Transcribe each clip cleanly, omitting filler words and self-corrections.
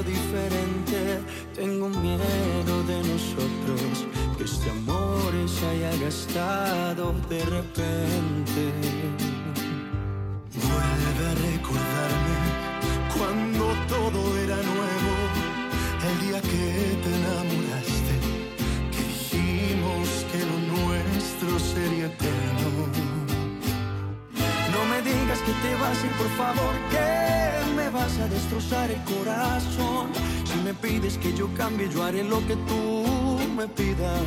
algo diferente. Tengo miedo de nosotros, que este amor se haya gastado de repente. Vuelve a recordarme cuando todo era nuevo, el día que te enamoraste, que dijimos que lo nuestro sería eterno. No me digas que te vas a ir, por favor, que me vas a destrozar el corazón. Si me pides que yo cambie, yo haré lo que tú me pidas.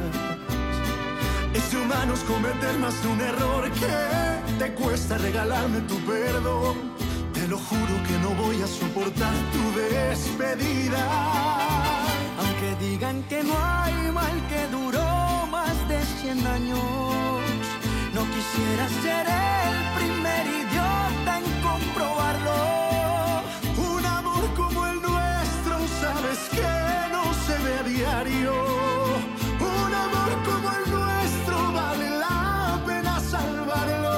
Es de humanos cometer más de un error, que te cuesta regalarme tu perdón. Te lo juro que no voy a soportar tu despedida. Aunque digan que no hay mal que duró más de 100 años, no quisiera ser el primer idiota en comprobarlo. Un amor como el nuestro, sabes que no se ve a diario. Un amor como el nuestro vale la pena salvarlo.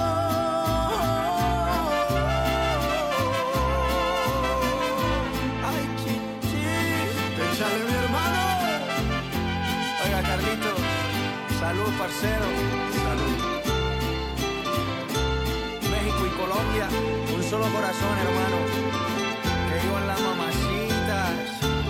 Ay, chichi. Échale, mi hermano. Oiga, Carlito, salud, parcero. Salud. México y Colombia, un solo corazón, hermano. Que vivan las mamacitas.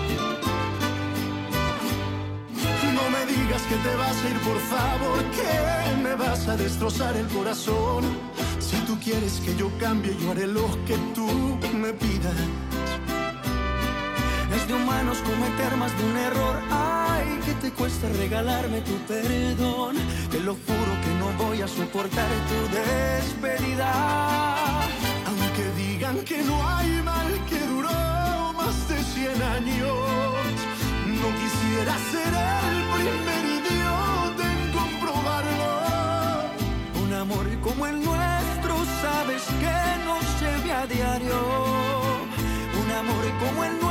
No me digas que te vas a ir, por favor, que me vas a destrozar el corazón. Si tú quieres que yo cambie, yo haré lo que tú me pidas. Es de humanos cometer más de un error. Ay, que te cuesta regalarme tu perdón. Te lo juro que no voy a soportar tu despedida. Aunque digan que no hay mal que duró más de 100 años, no quisiera ser el primer idiota en comprobarlo. Un amor como el nuestro, sabes que no se ve a diario. Un amor como el nuestro,